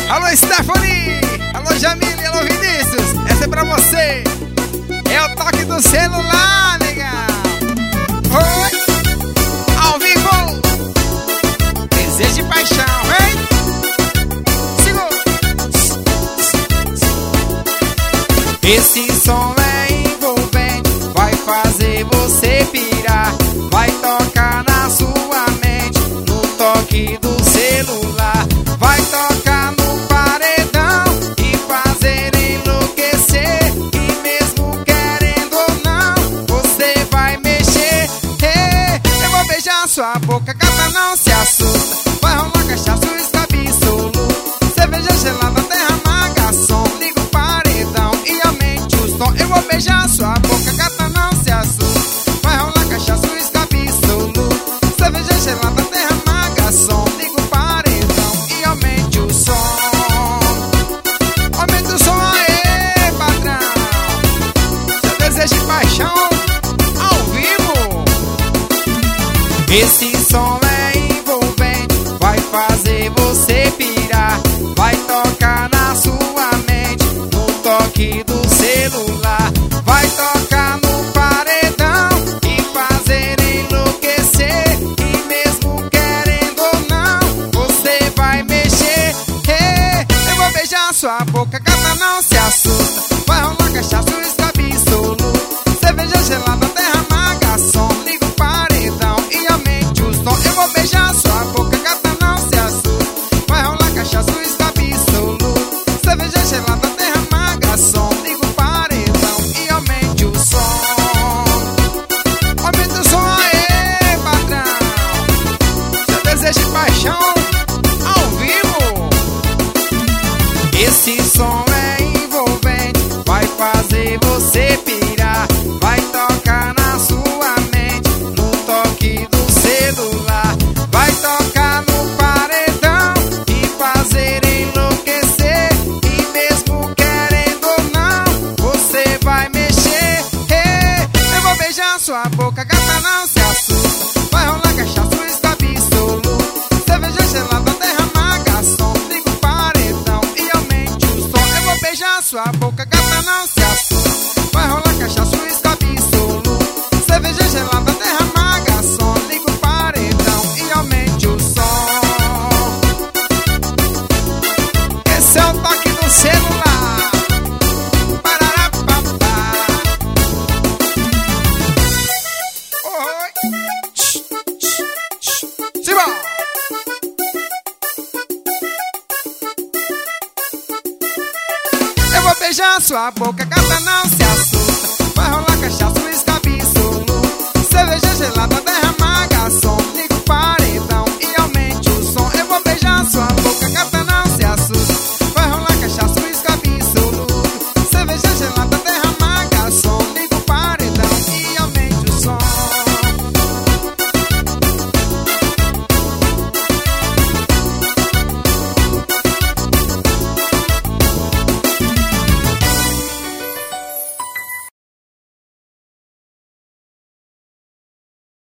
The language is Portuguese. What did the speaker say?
Alô Stephanie, alô Jamile, alô Vinícius, essa é pra você. É o toque do celular, nega. Oi, ao vivo, desejo e paixão, hein? Esse som é envolvente, vai fazer você pirar. Vai tocar na sua mente, no toque do celular. Vai tocar no paredão e fazer enlouquecer. E mesmo querendo ou não, você vai mexer. Eu vou beijar sua boca, gata, não se assusta. Vai rolar cachaça, escape absoluto. Cerveja gelada, derrama garçom. Liga o paredão e aumente o som. Eu vou beijar sua boca, gata, não se assusta. Vai rolar cachaça, escape absoluto. Cerveja gelada, derrama garçom. Liga o paredão e aumente o som. Aumente o som aí, patrão. Seu desejo e paixão ao vivo. Esse som é envolvente, vai fazer você pirar. Vai tocar na sua mente, no toque do celular. Vai tocar no paredão e fazer enlouquecer. E mesmo querendo ou não, você vai mexer. Eu vou beijar sua boca, gata, não se assusta. Vai rolar cachaça, escape absoluto. Cerveja gelada, derrama garçom. Liga o paredão e aumente o som. Eu vou beijar sua boca, gata, não se assusta. Vai rolar cachaça, escape absoluto. Cerveja gelada, derrama garçom. Liga o paredão e aumente o som. Aumente o som aí, patrão. Seu desejo e paixão ao vivo. Esse som é envolvente, vai fazer você pirar. Vai tocar na sua mente, no toque do celular. Vai tocar no paredão e fazer enlouquecer. E mesmo querendo ou não, você vai mexer. Eu vou beijar sua boca, gata, não se assusta. Vai rolar cachaça, escape absoluto. Cerveja gelada, derrama garçom. Liga o paredão e aumente o som. Eu vou beijar sua boca, gata, não se assusta. Vai rolar cachaça, escape absoluto. Cerveja gelada, derrama garçom. Liga o paredão e aumente o som. Esse é o toque do celular. Parará, papá. Oi. Simbora. Eu vou beijar sua boca, gata, não se assusta. Vai rolar cachaça,